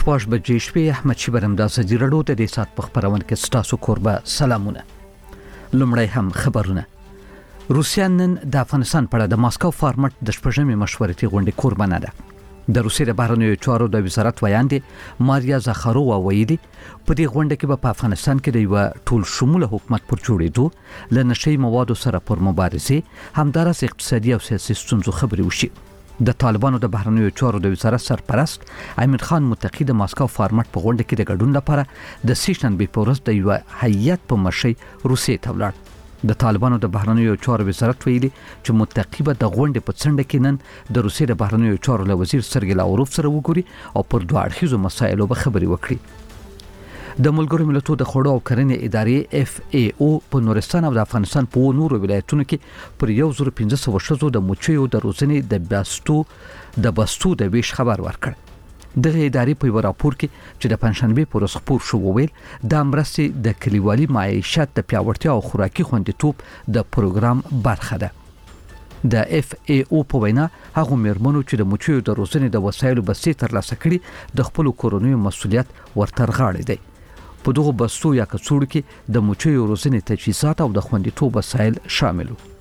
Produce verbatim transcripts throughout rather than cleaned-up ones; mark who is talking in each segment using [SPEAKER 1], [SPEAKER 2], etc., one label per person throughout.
[SPEAKER 1] شپږ بجې شپې احمد شیبرم د ازادي راډیو د دې سات په خبرونه کې ستاسو کوربه سلامونه. لومړی هم خبرونه. روسیا نن د افغانستان په اړه د ماسکو فارمټ د شپږمې مشورتي غونډې قربانه ده. د روسیې د بهرنیو چارو د وزارت ویاندې ماریا زاخارووا ویلي په دې غونډه کې به په افغانستان کې د یو ټول شموله حکومت پر جوړېدو له نشي موادو سره پر مبارزه همدارس اقتصادي او سیاسي ستونزو خبرې وشي. د طالبانو د بهرنیو چارو د وزارت سرپرست امیر خان متقی د ماسکو فارمټ په غونډه کې د ګډون لپاره د سیشنبه په ورځ د یو هیئت په مشرۍ روسیې ته ولاړ. د طالبانو د بهرنیو چارو وزارت ویلي چې متقی به د غونډې په څنډه کې نن د روسیې د بهرنیو چارو له وزیر سرګی لاوروف سره وګوري او پر دوه اړخیزو مسایلو به خبرې وکړي. د ملګرو ملتونو د خوړو او کرنې ادارې اف ای او په نورستان او د افغانستان په نورو ولایتونو کې پر یو زر پنځه سوه شذو د مچیو د روزنې د بستو د بستو د ویش خبر ورکړ. دغه ادارې په یو راپور کې چې د پنځشنبه پر ورځ خپور شو وویل د مرستې د کلیوالي معیشت د پیاوړتیا او خوراکي خوندیتوب د پروګرام برخه ده. د اف ای او په وینا هغه مېرمنو چې د مچیو د روزنې د وسایلو بستې ترلاسه کړي د خپل کورونی مسولیت ورترغاړي دي. په دغه بستو یا کڅوړو کې د مچیو روزنې تجهیزات او د خوندیتوب وسایل شامل وو.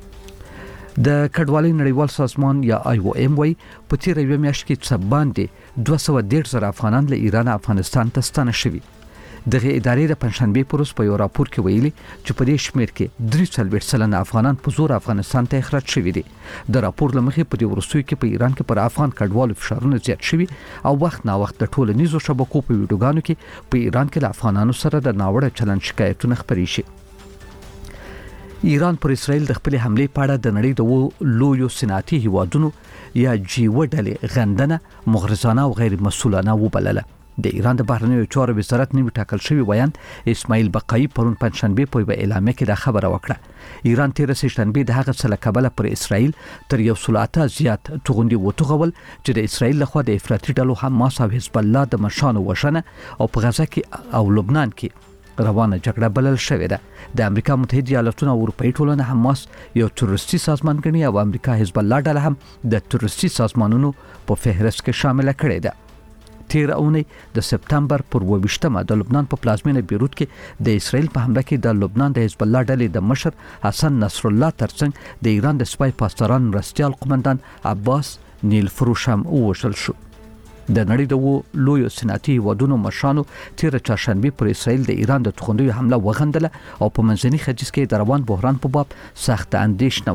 [SPEAKER 1] د کډوالۍ نړیوال سازمان یا آی او ام وای په تیر یو میاشت کې څه باندې دوه سوه دېرش زره افغانان له ایران افغانستان ته ستانه شوي. دغه ادارې د پنځشنبه پر ورځ په یو راپور کې ویلي چې په دې شمېر کې درې څلوېښت سلنه افغانان په زور افغانستان ته اخراج شوي دي. د راپور له مخې په دې وروستیو کې په ایران کې پر افغان کډوالو فشارونه زیات شوي او وخت نا وخت د ټولنیزو شبکو په ویډیوګانو کې په ایران کې له افغانانو سره د ناوړه چلند شکایتونه خپرې شي. ایران پر اسرائیل د خپل حمله په اړه د نړۍ د لویو صنعتي هیوادونو یا جی و ډلې غندنه مغرضانه او غیر مسؤلانه وبلله. د ایران د بهرنیو چارو وزارت نیو ټاکل شوی ویاند اسماعیل بقایی پرون پنځشنبه په یو اعلامیه کې دا خبره وکړه. ایران تیر سهشنبه د هغه څه له کبله پر اسرائیل تر یو سلاته زیات توغندي وټغول چې د اسرائیل لخوا د افراطي ډلو حماس او حزب الله د مشانو وشنه او په غزه کې او لبنان کې روانه جګړه بلل شوې ده. د امریکا متحده ایالاتونو او اروپאי ټولنه حماس یو تروریستي سازمان ګڼي او امریکا حزب الله ډله هم د تروریستي سازمانونو په فهرست کې شامل کړي ده. تیر اونۍ د سپتمبر پر اووه د لبنان په پلازمینه بیروت کې د اسرائیل په حمله کې د لبنان د حزب الله ډلې د مشر حسن نصر الله ترڅنګ د ایران د سپای پاسداران مرستیال قومندان عباس نیل فروش هم ووژل شو. د نړۍ د لویو صنعتي هیوادونو مشرانو تیر چهارشنبه پر اسرائیل د ایران د توغندیو حمله وغندله او په منځني ختیځ کې د روان بحران په باب سخت اندېښنه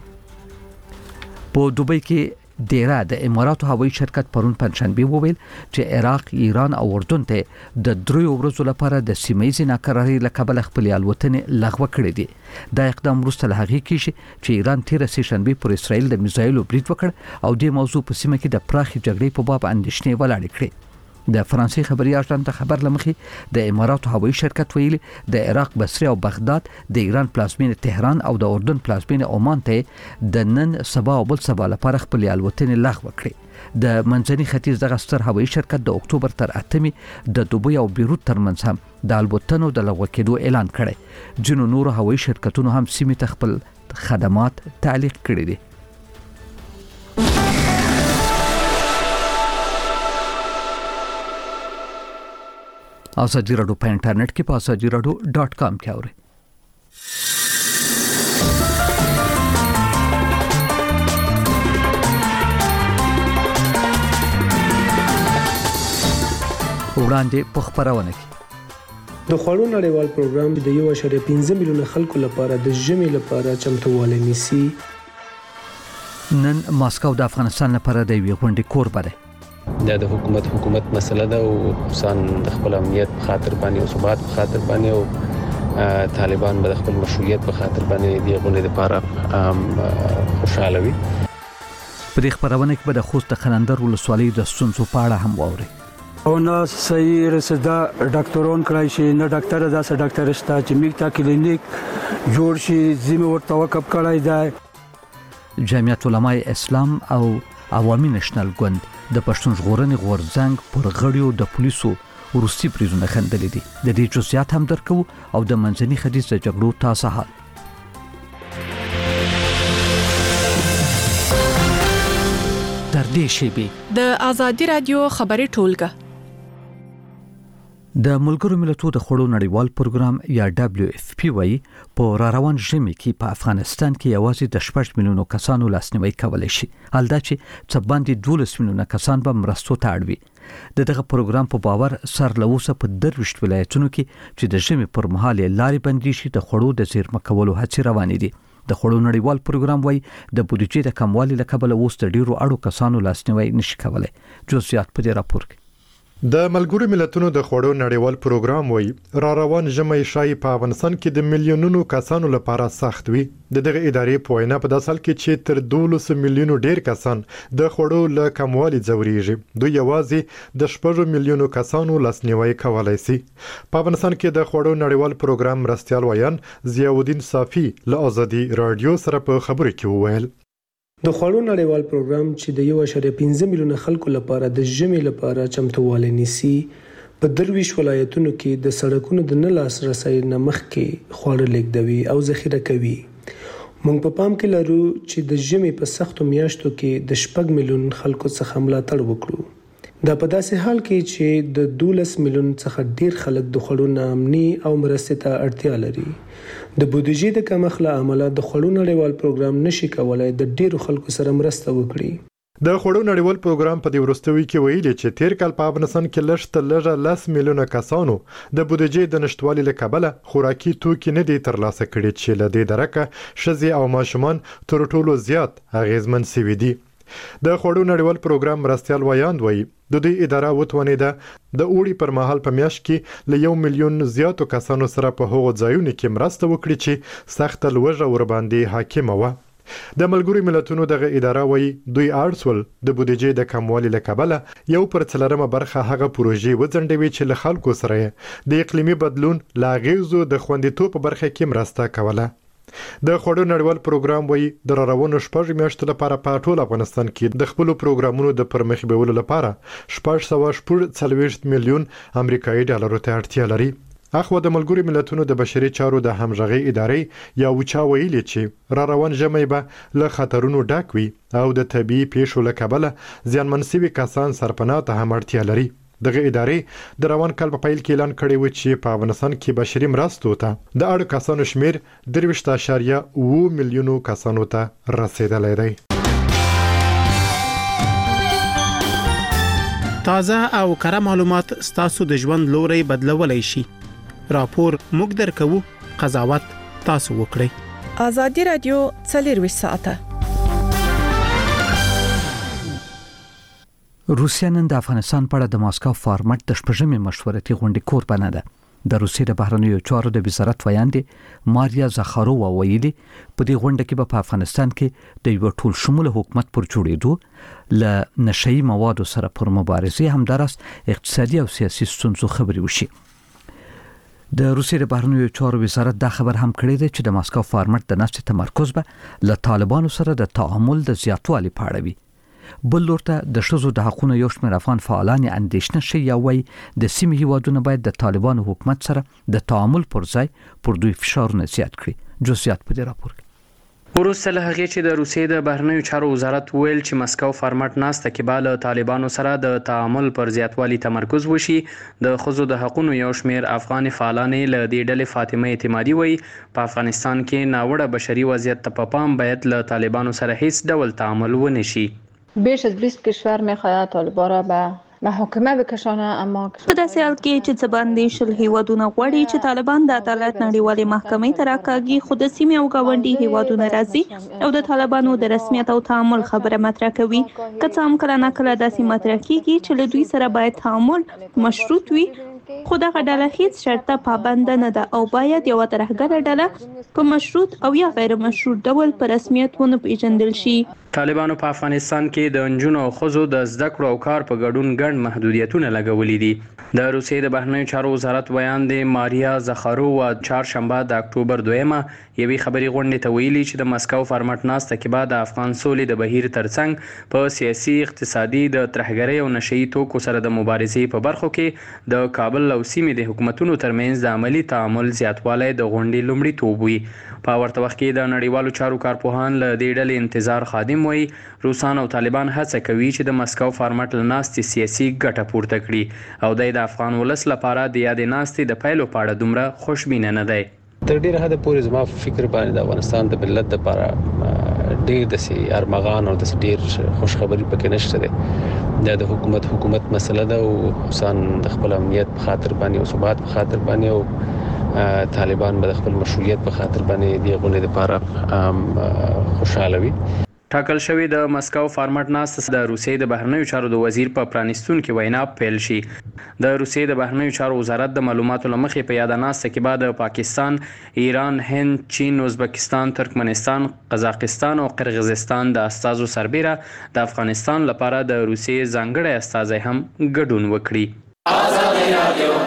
[SPEAKER 1] وشوه. په دوبۍ کې ډیره د اماراتو هوایي شرکت پرون پنځشنبه وویل چې عراق، ایران او اردن ته د دریو ورځو لپاره د سیمه‌ییزې ناکرارۍ له کبله خپل الوتنې لغوه کړې دي. دا اقدام وروسته له هغې کېږي چې ایران تیر سهشنبه پر اسرائیل د میزایلو برید وکړ او د موضوع په سیمه کې د پراخې جګړې په باب اندېښنې ولاړې کړې. د فرانسې خبري اژانس خبر لمخې د اماراتو هوایي شرکت ویلي د عراق بصره او بغداد، د ایران پلازمینه تهران او د اردن پلازمینه عمان ته د نن سبا او بل سبا لپاره خپل الوتنې لغوه کړې. د منځني ختیځ دغه ستر هوایي شرکت د اکتوبر تر اتمې د دوبۍ او بیروت ترمنځ هم د الوتنو د لغوه کېدو اعلان کړی. ځینو نورو هوایي شرکتونو هم سیمې ته خپل خدمات تعلیق کړي دي. ازادي راډیو په انټرنیټ کې په ازادي راډیو ډاٹ کام کې اورئ. وړاندې په خبرونه کې
[SPEAKER 2] د خوړو نړیوال پروګرام د یو اشاریه پنځه میلیونه خلکو لپاره د ژمي لپاره چمتووالی نیسي.
[SPEAKER 1] نن ماسکو د افغانستان لپاره د یوې غونډې کوربه ده.
[SPEAKER 3] دا د حکومت حکومت مسله ده او خصوصاً د خپل امنیت په خاطر باندې او ثبات په خاطر باندې او طالبان به د خپل مشروعیت په خاطر باندې د غونډې لپاره خوشاله وي.
[SPEAKER 1] په دې خبرونه کې به د خوست د خلندر ولسوالۍ د ستونزو په اړه هم واورئ.
[SPEAKER 4] او نه صحیح رسدا ډاکټرون کړای شي نه ډاکټر داسه ډاکټر شته چې میکتا کلینیک جوړ شي زموږ ورته وقف کړای دی.
[SPEAKER 1] جمعیت علماء اسلام او عوامي نېشنل ګوند د پښتون ژغورنې غورځنګ پر غړیو د پولیسو وروستي بریدونه خندلې دي. د دې جزئیات هم درکو او د منځني ختیځ د جګړو تازه حال.
[SPEAKER 5] تر دې شی به
[SPEAKER 6] د ازادي رادیو خبري ټولګه
[SPEAKER 1] د ملګرو ملتونو د خوړو نړیوال پروګرام یا دبليو اف پی وايي په را روان ژمي کې په افغانستان کې یوازې د شپږ میلیونو کسانو لاسنیوي کولای شي. حالدا چې څه باندې دولس میلیونه کسان به مرستو ته اړ وي. د دغه پروګرام په باور سر له اوسه په درویشت ولایتونو کې چې د ژمي پر مهال لارې بندي شي د خوړو د زیرمه کولو هڅې روانې دي. د خوړو نړیوال پروګرام وايي د بودیجې د کموالي له کبله اوس د ډیرو اړو کسانو لاسنیوي نشي کولای. جزئیات په دې راپور کې.
[SPEAKER 5] د ملګرو ملتونو د خوړو نړیوال پروګرام وایي را روان ژمي شای په افغانستان کې د میلیونونو کسانو لپاره سخت وي. د دغه ادارې په وینا په داسې حال کې چې تر دولس میلیونو ډیر کسان د خوړو له کموالي ځوريږي، دوی یوازې د شپږ میلیونو کسانو لاسنیوي کولای شي. په افغانستان کې د خوړو نړیوال پروګرام مرستیال ویان ضیاءالدین صافی له ازادي رادیو سره په خبرو کې وویل
[SPEAKER 2] د خوړو نړیوال پروګرام چې د یو اشاریه پنځه میلیونه خلکو لپاره د ژمي لپاره چمتووالی نیسي په درویش ولایتونو کې د سړکونو د نه لاسرسي نه مخکې خواړه لیږدوي او ذخیره کوي. موږ په پام کې لرو چې د ژمي په سختو میاشتو کې د شپږ میلیون خلکو څخه ملاتړ وکړو. دا په داسې حال کې چې د دولس میلیون څخه ډیر خلک د خوړو نامني او مرستې ته اړتیا لري. د بودیجې د کمښت له امله د خوړو نړیوال پروګرام نشي کولای د ډیرو خلکو سره مرسته وکړي.
[SPEAKER 5] د خوړو نړیوال پروګرام په دې وروستیو کې ویلي چې تیر کال په افغانستان کې لږ تر لږه لس میلیونه کسانو د بودیجې د نشټوالي له کبله خوراکي توکي نه دي ترلاسه کړي چې له دې درکه ښځې او ماشومان تر ټولو زیات اغیزمن شوي دي. د خوړو نړیوال پروګرام مرستیال ویاند وایي د دې اداره وتوانیده د اوړي پر مهال په میاشت کې له یو میلیون زیاتو کسانو سره په هغو ځایونو کې مرسته وکړي چې سخت لوږه ورباندې حاکمه وه. د ملګرو ملتونو دغه اداره وایي دوی اړسول د بودیجې د کموالي له کبله یو پر څلورمه برخه هغه پروژې وځنډوي چې له خلکو سره د اقلیمي بدلون له اغیزو د خوندیتوب په برخه کې مرسته کوله. د خوړو نړیوال پروګرام وایي د راروانو شپږ میاشتو لپاره په ټول افغانستان کې د خپل پروګرامونو د پرمخ بیولو لپاره شپږ سوه شپږ څلوېښت میلیون امریکایي ډالرو ته اړتیا لري. اخو د ملګرو ملتونو د بشري چارو د همغږي ادارې یا وچا ویلي چې را روان ژمی به له خطرونو ډک وي او د طبي پیښو له کبله زیانمن شوي کسان سرپناه ته هم اړتیا لري. دغه ادارې د روان کال په پیل کې اعلان کړی و چې په افغانستان کې بشري مرستو ته د اړو کسانو شمیر درویشت اعشاریه اوه میلیونو کسانو ته رسیدلی دی.
[SPEAKER 6] تازه او کره معلومات ستاسو د ژوند لوري بدلولای شي. راپور موږ درکوو، قضاوت تاسو وکړئ.
[SPEAKER 7] ازادي رادیو څلورویشت ساعته.
[SPEAKER 1] روسیا نن د افغانستان په اړه د ماسکو فارمټ د شپږمې مشورتي غونډې کوربانه ده. د روسیې د بهرنیو چارو د وزارت ویاندې ماریا زاخارووا ویلي په دې غونډه کې به په افغانستان کې د یو ټول شموله حکومت پر جوړېدو ل نشئی موادو سره پر مبارزه همدارس اقتصادي او سیاسي ستونزو خبري وشي. د روسیې د بهرنیو چارو وزارت دا خبر هم کړی دی چې د ماسکو فارمټ د نسټ تمرکز به له طالبانو سره د تعامل د زیاتوالي په اړه وي. بل لورته د شذو د حقوقو یو شمېر افغان فعالان اندېښنه شي یا وایي د سیمې هیوادونو باید د طالبانو حکومت سره د تعامل پر ځای پر دوی فشارونه زیات کړي. جزئیات په دې راپور کې.
[SPEAKER 8] وروسته له هغې چې د روسیې د بهرنیو چارو وزارت ویل چې مسکو فارمټ ناسته کې به له طالبانو سره د تعامل پر زیاتوالي تمرکز وشي، د ښځو د حقوقو یو شمېر افغان فعالانې له دې ډلې فاطمه اعتمادي وایي په افغانستان کې ناوړه بشري وضعیت ته په پام باید له طالبانو سره هیڅ ډول تعامل ونه شي.
[SPEAKER 9] بیش از بیست کشور میخواهد طالبان را به محاکمه بکشانه، اما
[SPEAKER 10] په داسې حال کې چې څه باندې شل هیوادونه غواړي چې طالبان د عدالت نړیوالې محکمې ته راکاږي، خو د سیمې او ګاونډي هیوادونه راځي او د طالبانو د رسمیت او تعامل خبره مطرح کوي. که څه هم کله ناکله داسې مطرح کیږي چې له دوی سره باید تعامل مشروط وي، خو دغه ډله هیڅ شرطه پابند نه ده او باید یوه ترهګره ډله په مشروط او یا غیر مشروط ډول په رسمیت ونه پیژندل شي.
[SPEAKER 8] طالبانو په افغانستان کې د نجونو او ښځو د زده کړو او کار په ګډون ګڼ محدودیتونه لګولي دي. د روسیې د بهرنیو چارو وزارت ویاندې ماریا زاخارووا چهارشنبه د اکتوبر دویمه یوې خبري غونډې ته ویلي چې د مسکو فارمټ ناسته کې به د افغان سولې د بهیر ترڅنګ په سیاسي، اقتصادي، د ترهګرۍ او نشئی توکو سره د مبارزې په برخو کې د کابل او سیمې د حکومتونو ترمنځ د عملی تعامل زیاتوالی د غونډې لومړیتوب وي. په ورته وخت کې د نړیوالو چارو کارپوهان له دې ډلې انتظار خادم وایي روسان او طالبان هڅه کوي چې د مسکو فارمټ له ناستې سیاسي ګټه پورته کړي او د افغان ولس لپاره د یادې ناستې د پیلو په اړه دومره خوشبینه نه دی.
[SPEAKER 3] تر ډیره حد پورې زما فکر باندې د افغانستان د ملت لپاره ډیر د سي ارمغان او د ډیر خوش خبري پکې نشته ده. د حکومت حکومت مسله ده او حسین د خپل امنیت په خاطر باندې او ثبات په خاطر باندې او طالبان به د خپل مشروعیت په خاطر باندې د غونډې لپاره خوشاله وي.
[SPEAKER 8] ټاکل شوی د مسکو فارمټ ناست د روسیې د بهرنیو چارو د وزیر په پرانیستونکو وینا پیل شي. د روسیې د بهرنیو چارو وزارت د معلوماتو لمخې په یاد ناسته کې بعد پاکستان، ایران، هند، چین، ازبکستان، ترکمنستان، قزاقستان او قرغیزستان د استازو سربېره د افغانستان لپاره د روسیې ځانګړی استازی هم ګډون وکړي. آزادي رادیو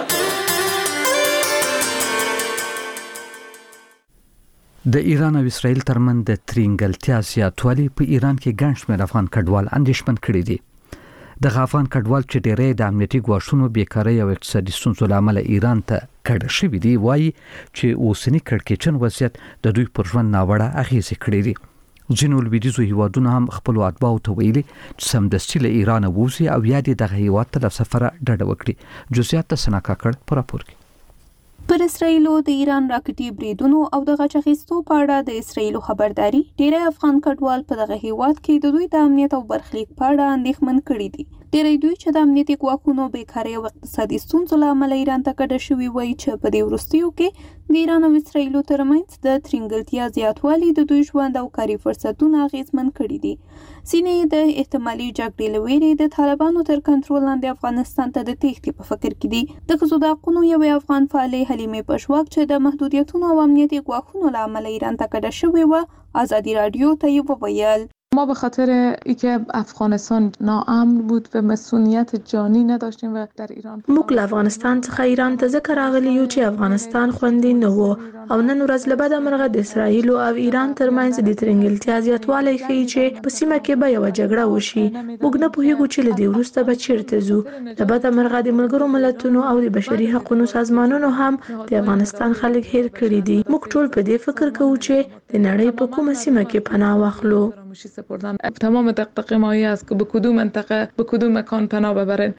[SPEAKER 1] د ایران او اسرائیل ترمن د ترینګلتیا زیاتوالی په ایران کې ګڼ شمېر افغان کډوال اندېښمن کړي دي. د افغان کډوال چې ډېری د امنیتي ګواښونو، بیکارۍ او اقتصادي ستونزو له امله ایران ته کډه شوي دي وایي چې اوسنی کړکېچن وضعیت د دوی پر ژوند ناوړه اغېزې کړې دي. ځینو لویدیځو هیوادونو هم خپلو اتباعو ته ویلي چې سمدستي له ایرانه ووځي او یا دې دغه هیواد ته له سفره ډډه وکړي. جزئیات د سنا کاکړ په راپور کې.
[SPEAKER 10] پر اسرائیلو د ایران راکټي بریدونو او د غچ اخیستو په اړه د اسرائیلو خبرداري ډېری افغان کډوال په دغه هیواد کې د دوی د امنیت او برخلیک په اړه اندېښمن کړي دي. ډېری دوی چې د امنیتي ګواښونو، بیکارۍ او اقتصادي ستونزو له امله ایران ته کډه شوي وایي چې په دې وروستیو کې د ایران او اسرائیلو ترمنځ د ترینګلتیا زیاتوالی د دوی ژوند او کاري فرصتونه اغېزمن کړي دي. ځینې د احتمالي جګړې له ویرې د طالبانو تر کنټرول لاندې افغانستان ته د تېښتې په فکر کې دي. د ښځو د حقونو یوې افغان فعالې حلیمې پشواک چې د محدودیتونو او امنیتي ګواښونو له امله ایران ته کډه شوې وه آزادي رادیو ته یې وویل
[SPEAKER 11] ما به خاطر اینکه افغانستان ناامن بود و مسئولیت جانی نداشتیم و در ایران
[SPEAKER 12] موږ له افغانستان څخه ایران ته ځکه راغلي یو چې افغانستان خوندي نه و او نن ورځ له بده مرغه د اسرائیل او ایران ترمنځ د ترینګلتیا زیاتوالی ښیي چې په سیمه کې به یوه جګړه وشي. موږ نه پوهیږو چې له دې وروسته به چیرته ځو. له بده مرغه د ملګرو ملتونو او د بشري حقوقو سازمانونو هم د افغانستان خلک هیر کړي دي. موږ ټول په دې فکر کوو چې د نړۍ په کومه سیمه کې پناه واخلو.
[SPEAKER 11] تمام دقدقه ما است که به کدوم منطقه به کدوم مکان پناه ببرن.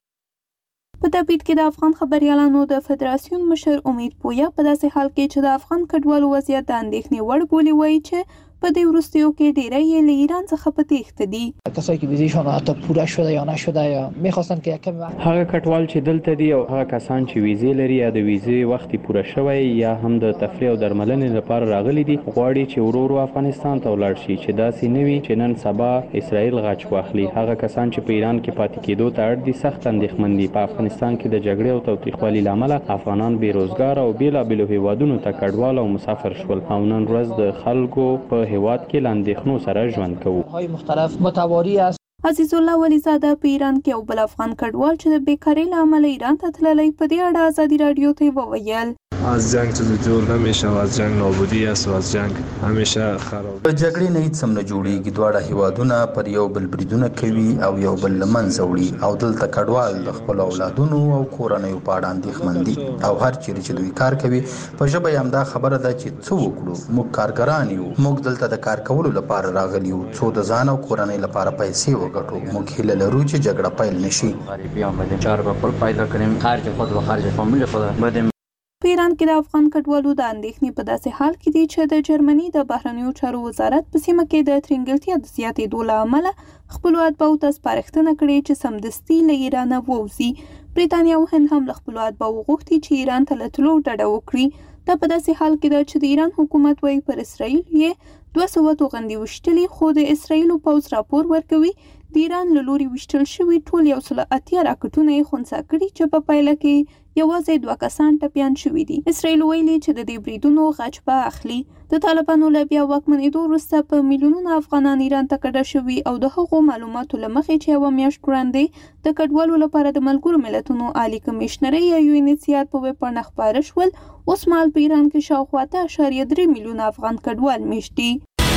[SPEAKER 10] په تبعید کې د افغان خبريالانو د فدراسیون مشر امید پویا په داسې حال کې چې د افغان کډوالو وضعیت د اندېښنې وړ بولي وایي چې په دې وروستیو کې ډېری یې له ایران څخه په تېښته دي.
[SPEAKER 13] کسایی که ویزیشون حتی پوره شده یا نشده یا میخواستن که یکم
[SPEAKER 8] هغه کډوال چې دلته دي او هغه کسان چې ویزې لري یا د ویزې وختي پوره شوی یا هم د تفریح او درملنې لپاره راغلي دي غواړي چې ورو ورو افغانستان ته ولاړ شي چې داسې نه وي چې نن سبا اسرائیل غچ واخلي. هغه کسان چې په ایران کې پاتې کېدو ته اړ دي سخت اندېښمن دي. په افغانستان کې د جګړې او تاوتریخوالي له امله افغانان بیروزګار او بېلابېلو هیوادونو ته کډوال او مسافر شول او نن ورځ د خلکو په هیواد کې لاندې خنو سره ژوند کوو.
[SPEAKER 13] های مختلف متواری است.
[SPEAKER 10] عزیز الله ولیزاده په ایران کې یو بل افغان کډوال چې د بیکارۍ له امله ایران ته تللی په دې اړه آزادي رادیو ته وویل
[SPEAKER 14] از جنگ چیزی جور نمیشه و از جنگ نابودی است و از جنگ همیشه خراب.
[SPEAKER 15] په جګړې نه هیڅ هم نه جوړیږي. دواړه هیوادونه پر یو بل بریدونه کوي او یو بل له منځه وړي او دلته کډوال د خپلو اولادونو او کورنیو په اړه اندېښمن دي او هر چیرې چې دوی کار کوي په ژبه یې همدا خبره ده چې څه وکړو. موږ کارګران یو. موږ دلته د کار کولو لپاره راغلي یو څو د ځان او کورنۍ لپاره پیسې وګټو. موږ هیله لرو چې جګړه پیل نشي.
[SPEAKER 16] غریبی آمده چهار به پول پیدا کنیم خرج خود و خرج فامیل خود بدیم.
[SPEAKER 10] په ایران کې د افغان کډوالو د اندېښنې په داسې حال کې دي چې د جرمني د بهرنیو چارو وزارت په سیمه کې د ترینګلتیا د زیاتېدو له امله خپلو اتباعو ته سپارښتنه کړې چې سمدستي له ایرانه ووځي. بریتانیا او هند هم له خپلو اتباعو غوښتي چې ایران ته له تلو ډډه وکړي. دا په داسې حال کې ده چې د ایران حکومت وایي پر اسرائیل یې دوه سوه توغندي وشتلي خو د اسرائیلو پوځ راپور ورکوي د ایران له لوري وشتل شوي ټول یو سل اتیا راکټونه یې خنثی کړي چې په پایله کې یوازې دوه کسان ټپیان شوي دي. اسرائیل ویلي چې د دې بریدونو غچ به اخلي. د طالبانو له بیا واکمنېدو وروسته په میلیونونه افغانان ایران ته کډه شوي او د هغو معلوماتو له مخې چې یوه میاشت وړاندې د کډوالو لپاره د ملګرو ملتونو عالي کمیشنرۍ یا یو ان ایچ سی آر په ویبپاڼه خپاره شول. اوس مهال په ایران کې شاوخوا اته اعشاریه درې میلیونه افغان کډوال میشت دي.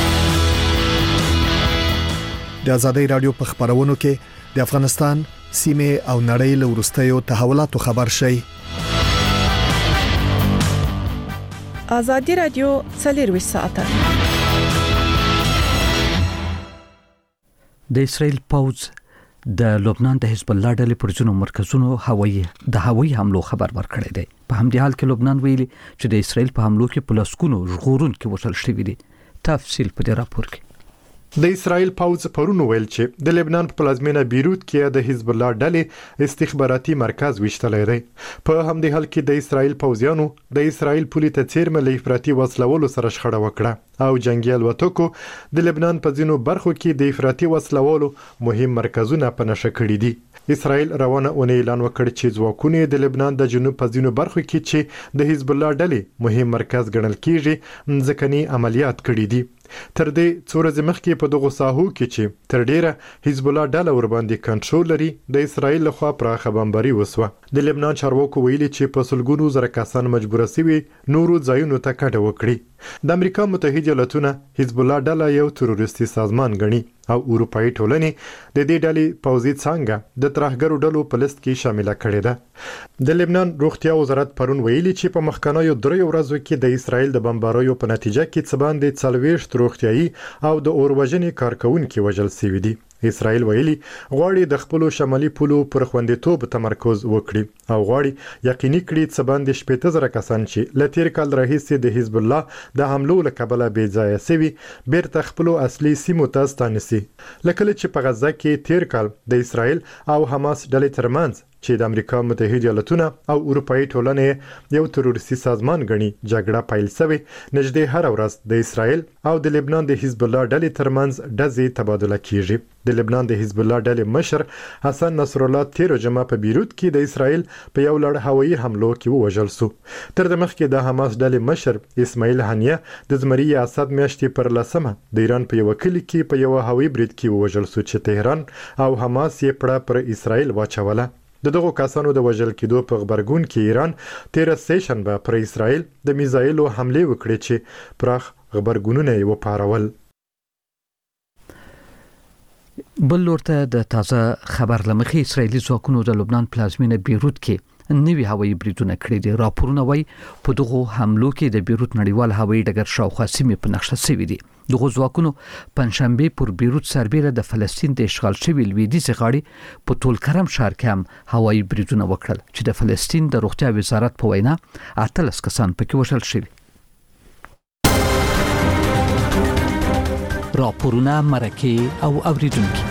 [SPEAKER 17] د آزادۍ رادیو په خبرونو کې د افغانستان سیمه او نړۍ له وروستیو تحولاتو خبر شي.
[SPEAKER 7] ازادي رادیو څلور ساعته.
[SPEAKER 1] د اسرائیل پوځ د لبنان د حزب الله ډلې پر ځینو مرکزونو هوایي د هوایي حملو خبر ورکړی دی. په همدې حال کې لبنان ویلي چې د اسرائیل په حملو کې پلاسکونو ژغورونکي وژل شوي دي. تفصیل په دې راپور کې.
[SPEAKER 5] د اسرائیل پوځ پرون ویل چې د لبنان په پلازمینه بیروت کې د حزب الله ډلې استخباراتي مرکز وشتلی دی. په همدې حال کې د اسرائیل پوځیانو د اسرائیل پولي ته څیرمه له افراطي وسلولو سره شخړه وکړه او جنگي الوتکو د لبنان په ځینو برخو کې د افراطي وسلولو مهم مرکزونه په نښه کړي دي. اسرائیل روانه اونۍ اعلان وکړ چې ځواکونه د لبنان د جنوب په ځینو برخو کې چې د حزب الله ډلې مهم مرکز ګڼل کیږي ځکهني عملیات کړي دي. تر دې څو ورځې مخکې په دغو ساحو کې چې تر ډیره حزب الله ډله ور باندې کنټرول لري د اسرائیل لخوا پراخه بمباري وسوه. د لبنان چارواکو ویلي چې په سلګونو زره کسان مجبور شوي نورو ځایونو ته کډه وکړي. د امریکا متحده ایالاتونه حزب الله ډله یو تروریستي سازمان ګڼي او اروپאי ټولنې د دې ډلې پوځي څنګه د ترهګرو ډلو په لیست کې شامل کړي ده. د لبنان روغتیا وزارت پرون ویلي چې په مخکنیو درې ورځو کې د اسرائیل د بمباریو په نتیجه کې څه باندې څلوېښت روغتیايي او د اورواژنې کارکونکو وژل شوي دي. اسرائیل ویلي غواړي د خپل شمالي پولو پر خوندیتوب تمرکز وکړي او غواړي یقیني کړي چې باندې شپږ زره کسان چې ل تیر کال راهیسې د حزب الله د حملو له کبله بې ځایه سوي بیرته خپل اصلي سیمو ته ستانسي. لکه چې په غزه کې تیر کال د اسرائیل او حماس ډلې ترمنځ چې د امریکا متحده ایالاتونه او اروپאי ټولنې یو تروریستي سازمان ګڼي جګړه پیل شوه. نږدې هر ورځ د اسرائیل او د لبنان د حزب الله ډلې ترمنځ ډزې تبادله کیږي. د لبنان د حزب الله ډلې مشر حسن نصر الله تیر جمعه په بیروت کې د اسرائیل په یو لړ هوایي حملو کې وژل شو. تر دې مخکې د حماس ډلې مشر اسماعیل هنیه د زمری اسد میاشتې پر لسمه د ایران په یو کلی کې په یو هوایي برید کې وژل شو چې تهران او حماس یې پړه پر اسرائیل واچوله. د دغو کسانو د وژل کېدو په خبرګون کې ایران تیر سه شنبه پر اسرائیل د میزایلو حمله وکړه چې پراخ خبرګونونه یې وپارول.
[SPEAKER 1] بل ورته د تازه خبر لمخې اسرائیلي ځواکونو د لبنان پلازمینه بیروت کې نوي هوایي بریدونه کړي دي. راپورونه وايي په دغو حملو کې د بیروت نړیوال هوایي ډګر شاوخوا سیمې په نقشه شوي دي. دغو ځواکونو پنځشنبه پر بیروت سربېره د فلسطین د اشغال شوي لویدیځ غاړي په ټول کرم ښار کې هم هوایي بریدونه وکړل چې د فلسطین د روغتیا وزارت په وینا اتلس کسان پکې وژل شوي. راپورونه مرکه او اوریدونکو.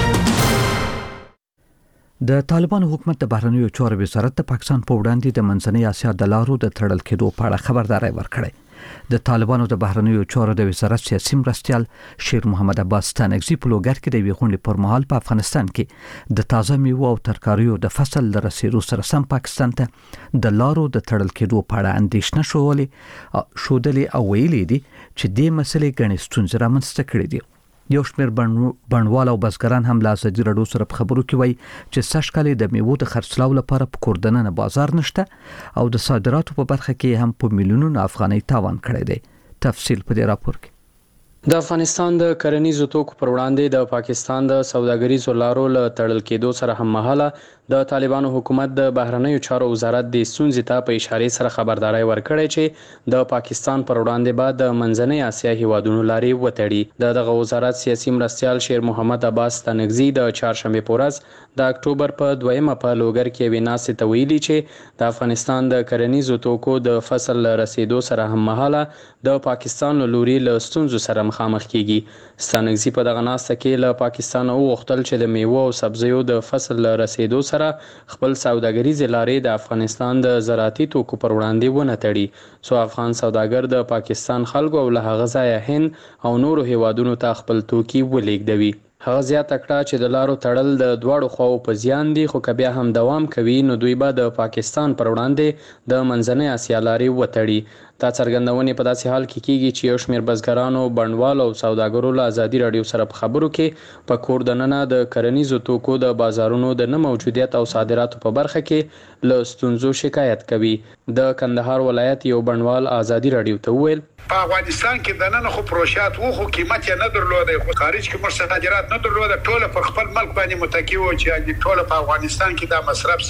[SPEAKER 1] د طالبانو حکومت د بهرنیو چارو وزارت د پاکستان په وړاندې د منځنۍ اسیا د لارو د تړل کېدو په اړه خبرداري ورکړه. د طالبانو د بهرنیو چارو د وزارت سیاسي مرستیال شیر محمد عباس ستانکزی په لوګر کې د ویغونډې پر مهال په افغانستان کې د تازه میوه او ترکاریو د فصل د رسیدو سره سم پاکستان ته د لارو د تړل کېدو په اړه اندېښنه شولې شودلې او ویلې دي چې د مسلې غنې ستونزې رامنځته کړې دي. یو شمېر بڼوال او بزګران هم له ازادي راډیو سره په خبرو کې وایي چې سږ کال د میوو د خرڅلاو لپاره په کوردننه بازار نشته او د صادراتو په برخه کې هم په میلیونونو افغانۍ تاوان کړی دی. تفصیل په دې راپور کې.
[SPEAKER 8] د افغانستان د کرنیزو توکو پر وړاندې د پاکستان د سوداګریزو لارو له تړل کېدو سره هم مهاله د طالبانو حکومت د بهرنیو چارو وزارت د ستونزې ته په اشاره سره خبرداري ورکړې چې د پاکستان پر وړاندې بعد د منځنۍ اسیا هیوادونو لارې وتړي. د دغه وزارت سیاسي مرستیال شیر محمد عباس ستانکزی د چهارشنبه په ورځ د اکتوبر په دویمه په لوګر کې ویناسې ته ویلي چې د افغانستان د کرنیزو توکو د فصل رسیدو سره هم مهاله د پاکستان لوري له ستونزو سره مخامخ کیږي. ستانکزی په دغه ناسته کې له پاکستان وغوښتل چې د میوه او سبزیو د فصل رسیدو سره خپل سوداګریزي لارې د افغانستان د زراعتي توکو پر وړاندې ونه تړي څو افغان سوداګر د پاکستان خلکو او له هغه ځایه هند او نورو هیوادونو ته خپل توکي ولېږدوي. هغه زیاته کړه چې د لارو تړل د دواړو خواو په زیان دي خو که بیا هم دوام کوي نو دوی به د پاکستان پر وړاندې د منځنۍ اسیا لارې وتړي. دا څرګندونې په داسې حال کې کیږي چې یو شمېر بزګرانو بڼوالو او سوداګرو له ازادي راډیو سره په خبرو کې په کور دننه د کرنیزو توکو د بازارونو د نه موجودیت او صادراتو په برخه کې له ستونزو شکایت کوي. د کندهار ولایت یو بڼوال ازادي راډیو ته وویل
[SPEAKER 18] په افغانستان کې د نن خو پروشات وو خو قیمت یې نه درلوده خو خارج کې موږ صادرات نه درلوده ټول په خپل ملک باندې متکی وو چې ټول په افغانستان کې دا مصرف سي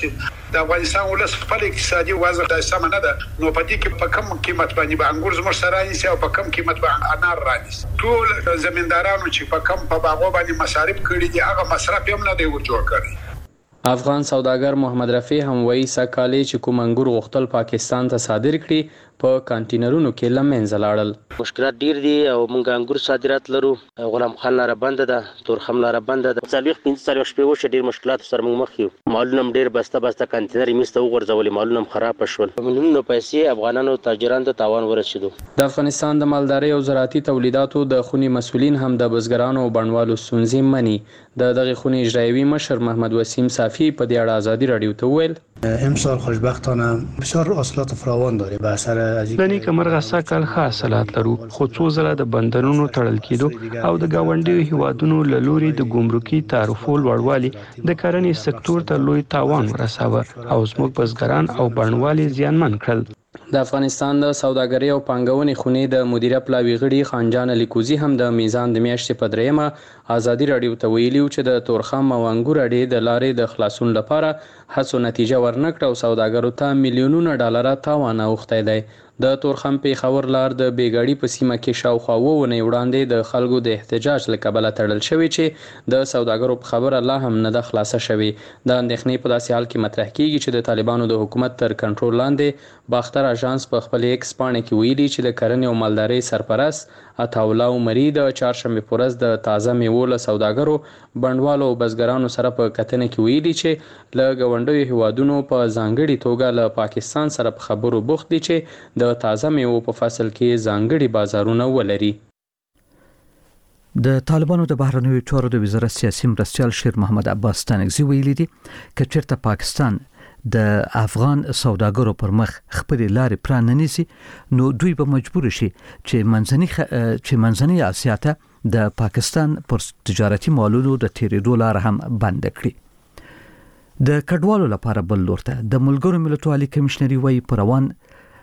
[SPEAKER 18] د افغانستان ولس خپل اقتصادي وضع د سم نه ده نو په دې کې په کم قیمت باندې به انګور زموږ سره رانیسي او په کم قیمت باندې انار رانیسي ټول زمیندارانو چې په کم په باغو باندې مصارف کړي دي هغه مصرف هم نه دی ورجوړ کړی.
[SPEAKER 8] افغان سوداګر محمد رفیع هم وایي سکالي چې کوم انګور غوښتل پاکستان ته صادر کړي په کانټینرونو کې لمنځه لاړل.
[SPEAKER 19] مشکلات ډیر دي او موږ انګور صادرات لرو. غلام خان لاره بنده ده، تورخم لاره بنده ده. څلوېښت پنځه څلوېښت شپې وشوې ډیر مشکلات سره موږ مخ یو. مالونه هم ډیر بسته بسته کانټینر یې میسته وغورځولې، مالونه هم خراب شول. میلیونونه پیسې افغانانو تاجرانو ته تاوان ورسېدو.
[SPEAKER 8] د افغانستان د مالدارۍ او زراعتي تولیداتو د خونې مسؤلین هم د بزګرانو او بڼوالو ستونزې مني. د دغه خونې اجرایوي مشر محمد وسیم صافی په دې اړه ازادي رادیو ته وویل
[SPEAKER 20] امسال خوشبختانه بسیار حاصلات فراوان داره به اثر از
[SPEAKER 21] لنی کمرغه سکل ښه حاصلات لرو، خو څو ځله د بندرونو تړل کېدو او د ګاونډیو هیوادونو له لوري د ګمرکي تعرفو لوړوالي د کرنې سکتور ته لوی تاوان ورساوه او زموږ بزګران او بڼوال زیانمن کړل.
[SPEAKER 8] د افغانستان د سوداګرۍ او پانګونې خونې د مدیره پلاوي غړي خانجان لیکوزي هم د میزان د میاشتې په درېیمه ازادي رادیو ته ویلي چې د تورخم او انګور اډې د لارې د خلاصون لپاره هڅو نتیجه ورنکړه او سوداګرو ته میلیونونه ډالر تاوان اوښتی دی. د تورخم پیښور لار د بیګاړي په سیمه کې شاوخوا اووه اونۍ وړاندې د خلکو د احتجاج له کبله تړل شوې چې د سوداګرو په خبره لا هم نه ده خلاصه شوې. د اندېښنې په داسې حال کې مطرح کیږي چې د طالبانو د حکومت تر کنټرول لاندې باختر اژانس په خپل ایکس پاڼه کې ویلي چې د کرنې او مالدارۍ سرپرست عطاالله عمري د چهارشنبې په ورځ د تازه میوو له سوداګرو بڼوالو او بزګرانو سره په کتنه کې ویلي چې له ګاونډیو هیوادونو په ځانګړي توګه له پاکستان سره په خبرو بوخت دي چې د تازه میوو په فصل کې ځانګړي بازارونه ولري.
[SPEAKER 1] د طالبانو د بهرنیو چارو د وزارت سیاسي مرستیال شیر محمد عباس ستانکزي ویلي دي چې چیرته پاکستان د افغان سوداګرو پر مخ خپل لارې پراننيسي نو دوی به مجبور شي چې منځني خ... چې منځني اسیا ته د پاکستان پر تجارتي مالونو د تیریدو لار هم بند کړي. د کډوالو لپاره بل لورته د ملګرو ملتونو عالی کمشنري وایي پر روان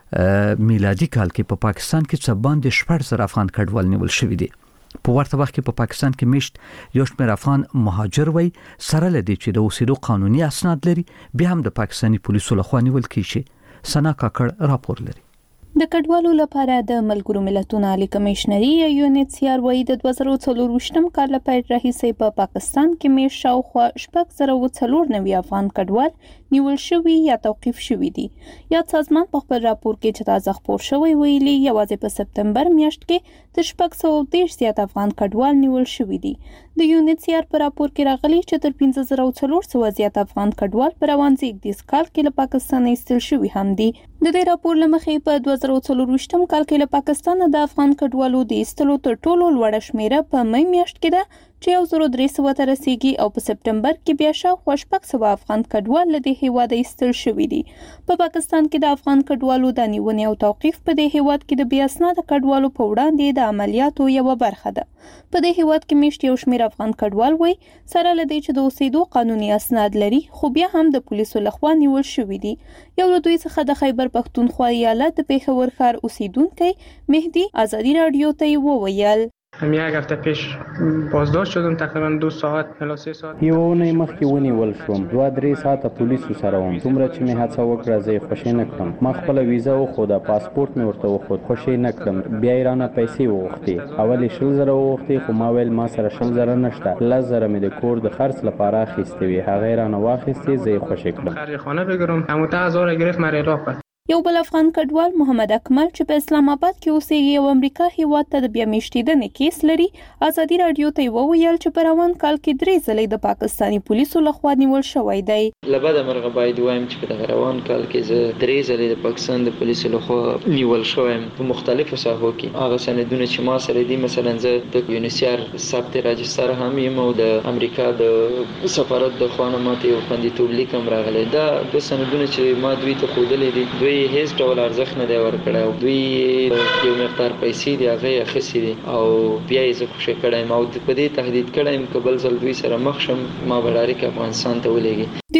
[SPEAKER 1] میلادي کال کې په پاکستان کې څه باندې شپږ زره افغان کډوال نیول شوي دي. په ورته وخت کې په پاکستان کې میشت یو شمېر افغان مهاجر وای سره لدی چې د اوسېدو قانوني اسناد لري بیا هم د پاکستاني پولیسو لخوا نیول کیږي. سنا کاکړ راپور لري.
[SPEAKER 10] د کډوالو لپاره د ملګرو ملتونو عالی کمشنري یا یو ان ایچ سی آر وایي د دوه زره څلور کال له پیل راهیسې په پاکستان کې میشت شاوخوا شپږ زره څلور نوي افغان کډوال نیول شوي یا توقیف شوي دي. یاد سازمان په خپل راپور کې چې تازه خپور شوی ویلي یوازې په سپتمبر میاشت کې تر شپږ سوه دېرش زیات افغان کډوال نیول شوي دي. د یو ان ایچ سی آر په راپور کې راغلي چې تر پنځه زره څلور سوه زیات افغان کډوال په روان زیږدیز کال کې له پاکستان ایستل شوي هم دي. د دې راپور له مخې په دوه زره څلور کال کې له پاکستان د افغان کډوالو د ایستلو تر ټولو لوړه شمیره په مې میاشت کې ده چې یو زره درې سوه ته رسیږي او په سپتمبر کې بیا شاوخوا شپږ سوه افغان کډوال له دې هیواده ایستل شوي دي. په پاکستان کې د افغان کډوالو د نیونې او توقیف په دې هیواد کې د بې اسناده کډوالو په وړاندې د عملیاتو یوه برخه ده. په دې هیواد کې میشت یو شمېر افغان کډوال وای سره له دې چې د اوسېدو قانوني اسناد لري خو بیا هم د پولیسو لخوا نیول شوي دي. یو له دوی څخه د خیبر پښتونخوا ایالت د پیښور ښار اوسیدونکی مهدی ازادي رادیو ته وویل
[SPEAKER 22] هم یک هفته پیش بازداشت شدم تقریبا دو ساعت الی سه ساعت.
[SPEAKER 23] یو اونۍ مخکې ونیول شوم، دوه درې ساعته پولیسو سره وم. دومره چې مې هڅه وکړه زه یې خوشې نه کړم. ما خپله ویزه وښوده، پاسپورټ مې ورته وښود، خوشې نه کړم. بیا یې رانه پیسې وغوښتې. اول یې شل زره وغوښتې خو ما ویل ما سره شل زره نشته، لس زره مې د کور د خرڅ لپاره اخیستې وې. هغه یې رانه واخیستې، زه یې خوشې کړم.
[SPEAKER 22] خرج خانه بگیرم همون هزار گرفت مرا اعلام کرد.
[SPEAKER 10] یو بل افغان کډوال محمد اکمل چې په اسلام آباد کې اوسېږي او امریکا هیواد ته د بیا میشتېدنې کیس لري ازادي رادیو ته وویل چې په روان کال کې درې ځلې د پاکستاني پولیسو لخوا نیول شوی دی.
[SPEAKER 24] لبد مرغه باید وایم چې په دغه روان کال کې زه درې ځلې د پاکستان د پولیسو لخوا نیول شوم په مختلفو ساحو کې. هغه سندونه چې ما سره دي مثلا زه د یونیسیار ثبت راجستر هم یم او د امریکا د سفارت د خوا نه ماته یو خوندیتوب لیک هم راغلی. دا دوه سندونه چې ما دوی ته ښودلې دي دوی هیڅ ډول ارزښت نه دی ورکړی او دوی یو مقدار پیسې دي هغه یې اخیستې دي او بیا یې زه خوشې کړی یم او په دې تهدید کړی یم که بل ځل دوی سره مخ شم ما به ډایرکټ افغانستان ته ولېږي.
[SPEAKER 10] د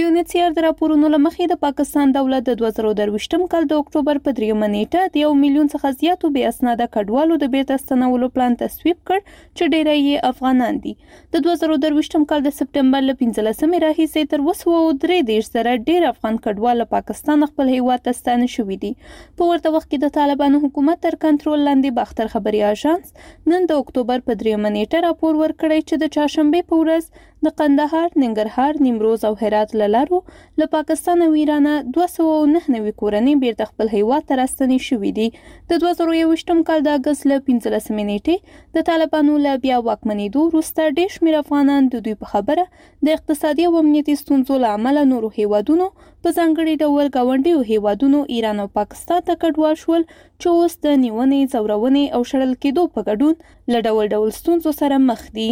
[SPEAKER 10] یونیسیر د راپورونو له مخې د پاکستان دولت د دوه زره درویشتم کال د اکتوبر په دریمه نیټه د یو میلیون څخه زیاتو بې اسناده کډوالو د بیرته ستنولو پلان تصویب کړ چې ډیری یې افغانان دي. د دوه زره درویشتم کال د سپټمبر له پنځلسمې راهیسې تر اوسه اووه درې دېرش زره ډیر افغان کډوال له پاکستان خپل هیواد ته ستانه شوي دي. په ورته وخت کې د طالبانو حکومت تر کنټرول لاندې باختر خبري اژانس نن د اکتوبر په دریمه نیټه راپور ورکړی چې د چهارشنبې په ورځ د قندهار، ننګرهار، نیمروز او هرات له لارو له پاکستان او ایران دوه سوه او نهه نوي کورنۍ بیرته خپل هیواد ته راستنې شوي دي. د دوه زره یوویشتم کال د اګست له پنځلسمې نیټې د طالبانو له بیا واکمنېدو وروسته ډېر شمېر افغانان د دوی په خبره د اقتصادي او امنیتي ستونزو له امله نورو هیوادونو په ځانګړي ډول ګاونډیو هیوادونو ایران او پاکستان ته کډوال شول چې اوس د نیونې، ځورونې او شړل کېدو په ګډون له ډول ډول ستونزو سره مخ دي.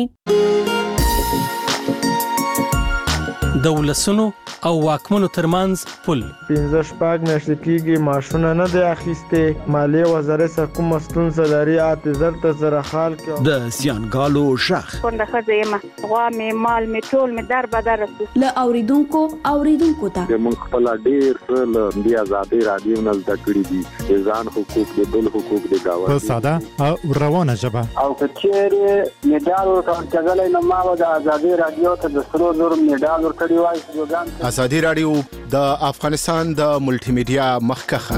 [SPEAKER 2] د ولسونو او واکمنو ترمنځ پل
[SPEAKER 4] پنځه شپږ میاشتې کېږي معاشونه نه دی اخیستې. مالیې وزارت څخه کومه ستونزه لري اته زر ته زره خال کې
[SPEAKER 2] د زیانګالو غږ
[SPEAKER 6] کونډه ښځه یم، غوا مې مال مې ټول مې در بدر رسو
[SPEAKER 9] له اوریدونکو اوریدونکو ته
[SPEAKER 25] موږ خپل ډېر څه له دې ازادۍ راډیو نه زده کړي دي، د ځان حقوق د بل حقوق د گاونډي
[SPEAKER 5] په ساده او روانه ژبه.
[SPEAKER 25] او که چیرې میډال ورکړل نو ما به د ازادۍ راډیو ته د سرو زرو میډال ورکړی وای.
[SPEAKER 17] ازادي راډیو د افغانستان د ملټي میډیا مخکخه.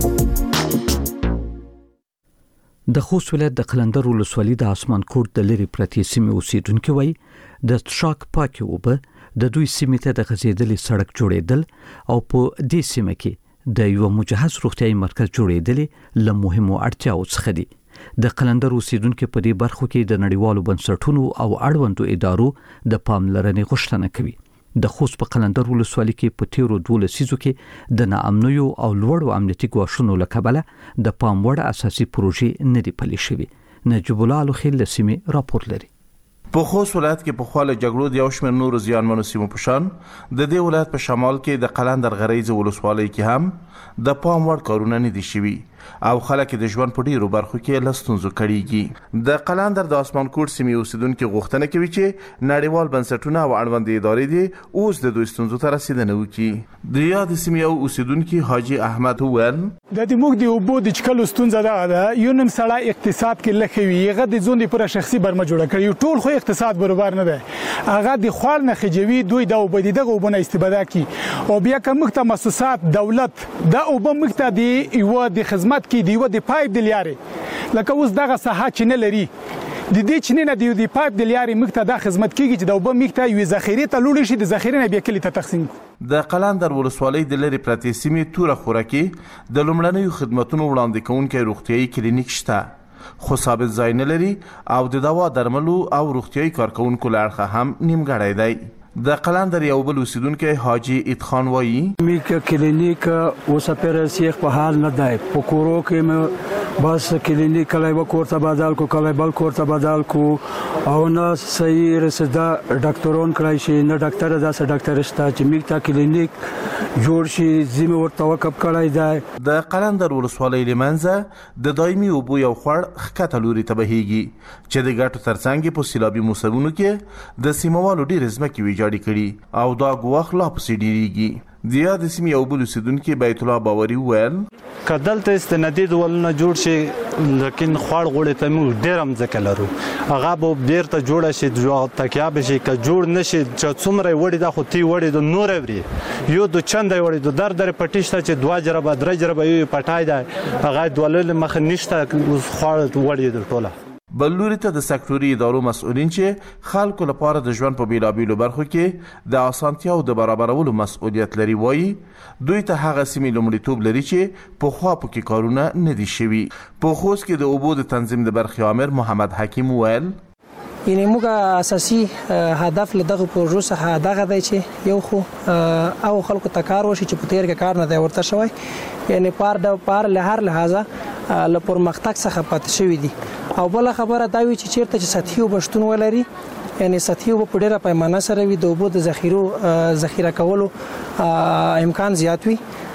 [SPEAKER 1] د خوست ولایت د قلندر ولسوالۍ د اسمان کوټ د لری پرتې سیمې اوسیدونکو وایي د تشاک پاکي اوبه د دوی سیمې ته د غځېدلې سړک جوړېدل او په دې سیمه کې د یو مجهز روغتیايي مرکز جوړېدل له مهمو اړتیاو څخه دي. د قلندر اوسیدونکو په دې برخو کې د نړیوالو بنسټونو او اړوندو ادارو د پاملرنې غوښتنه کوي. د خوست په قلندر ولسوالۍ کې په تیرو دوه لسیزو کې د ناامنیو او لوړو امنیتي ګواښونو له کبله د پام وړ اساسي پروژې نه دي پلي شوي. نجیب الله الخیل له سیمې راپور لري.
[SPEAKER 26] په خوست ولایت کې په خواله جګړو د یو شمېر نورو زیانمنو سیمو په شان د دې ولایت په شمال کې د قلندر غریزه ولسوالۍ کې هم د پام وړ کارونه نه دي شوي او خلک د ژوند په ډیرو برخو کې له ستونزو کړيږي. د قلندر د اسمان کوټ سیمې اوسیدونکو غوښتنه کوي چې نړیوال بنسټونه او اړوند ادارې دي اوس د دوی ستونزو ته رسیدنه وکړي. د یاد سیمې اوسیدونکو حاجی احمد وویل
[SPEAKER 27] د دې موږ د اوبو د چکلو ستونزه ده یو نن سړی اقتصاد کې لخوي هغه د ځون د پر شخصي برمه جوړه کړی ټول خو اقتصاد برابر نه ده هغه د خوړ نه خجوي دوی د اوبو دغه وبونه استفاده کوي او بیا کوم مؤسسات دولت د اوبو مخته دی یو د خدمت کې دی و د پایپ د لیارې لکه اوس دغه ساحه چې نه لري د دې چې نه دی د پایپ د لیارې مخته د خدمت کیږي چې د اوبو مخته یو ذخیره ته لوړ شي د ذخیره نه بیا کلی ته تقسیم.
[SPEAKER 26] د قلندر ولسوالۍ د لری پرتې سیمې توره خوراکي د لومړنیو خدماتونو وړاندې کوونکي روغتيایي کلینیک شته خو ثابت ځای نه لري او د دوا درملو او روغتيایي کارکونکو لړخه هم نیمګړی دی. د قلندر یو بل اوسیدونکو حاجی ایتخان وایي
[SPEAKER 28] میک کلینیک اوس پر سیخ په حال نه دی په کورو کې مې بس کلینیک کله و کورته بدل کو کله بل کورته بدل کو او نه صحیح رسدا ډاکټرون کړای شي نه ډاکټر داسه ډاکټر شته چې میک تا کلینیک جوړ شي زمو ورته وقف کړای دی. د
[SPEAKER 26] قلندر ولسوالۍ لمنځه د دایمي اوبو یو خړ خکته لوري ته بهيږي چې د ګټو ترڅنګ په سیلابي موسمونو کې د سیموالو ډیر ځمکې وی جوړ کړي او دا ګواخ لا پسې ډیریږي. د یاد سیمې یو بل اوسیدونکي بیت الله باوري وویل
[SPEAKER 29] کدلته استنادي ولونه جوړ شي لیکن خوړ غوړې ته موږ ډیر هم ځکه لرو هغه به ډیر ته جوړ شي د تکیا به شي ک جوړ نشي چې څومره وړي د خو تی وړي د نور اوري یو د چند وړي د در در پټیشته چې دوا جربه درې جربه یو پټای دی هغه دولل مخ نشته خوړ وړي د ټوله.
[SPEAKER 26] بل لوري ته د سکتوري ادارو مسؤلین چې خلکو لپاره د ژوند په بیلابیلو برخو کې د اسانتیاو د برابرولو مسؤلیت لري وایي دوی ته هغه سیمې لومړیتوب لري چې په خوا پکې کارونه نه دي شوي. په خوست کې د اوبو د تنظیم د برخې امر محمد حکیم وویل
[SPEAKER 30] یعنی موږ اساسي هدف له دغه پروژو څخه دغه دی چې یو خو او خلکو ته کار وشي چې په تیر کې کار نه دی ورته شوی یعنی پار د پار له هر لحاظه له پرمختګ څخه پاتې شوی دي او بل خبره دا وی چې چیرته چې سطحي وبشتون ولري یعنی سطحي وب په ډیره پیمانه سره وي د اوبو د ذخیرو ذخیره کولو امکان زیات وي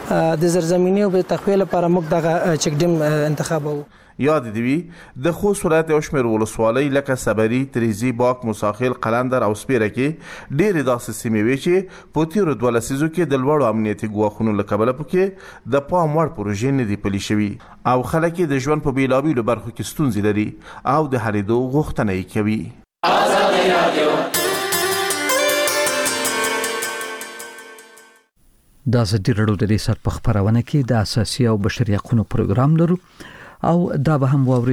[SPEAKER 30] د زرزمینی او تخویل لپاره موږ دغه چک ډیم انتخابو.
[SPEAKER 26] یاد دی وی د خوست ولایت یو شمېر ولسوالۍ لکه صبري، تریزي، باک، موساخیل، قلندر او سپیره کې ډېرې داسې سیمې وې چې په تیرو دوه لسیزو کې د لوړو امنیتي ګواښونو له کبله پکې د پام وړ پروژې نه دي پلي شوي او خلک د ژوند په بېلابېلو برخو کې ستونزې لري او د حلېدو غوښتنه یې کوي.
[SPEAKER 1] د ازادي راډیو د ریاست په خبرونه کې د اساسي او بشري حقوقو پروګرام لرو او دا به هم واوري